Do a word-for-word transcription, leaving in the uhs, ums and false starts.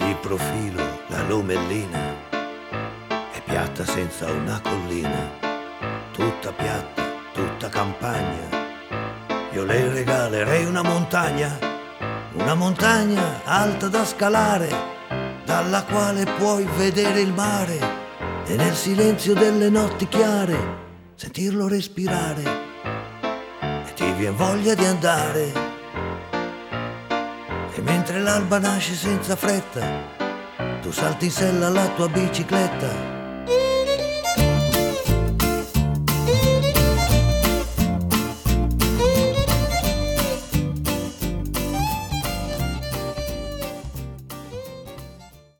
di profilo la lomellina è piatta senza una collina, tutta piatta, tutta campagna. Io le regalerei una montagna, una montagna alta da scalare, dalla quale puoi vedere il mare e nel silenzio delle notti chiare sentirlo respirare e ti vien voglia di andare. E mentre l'alba nasce senza fretta, tu salti in sella alla tua bicicletta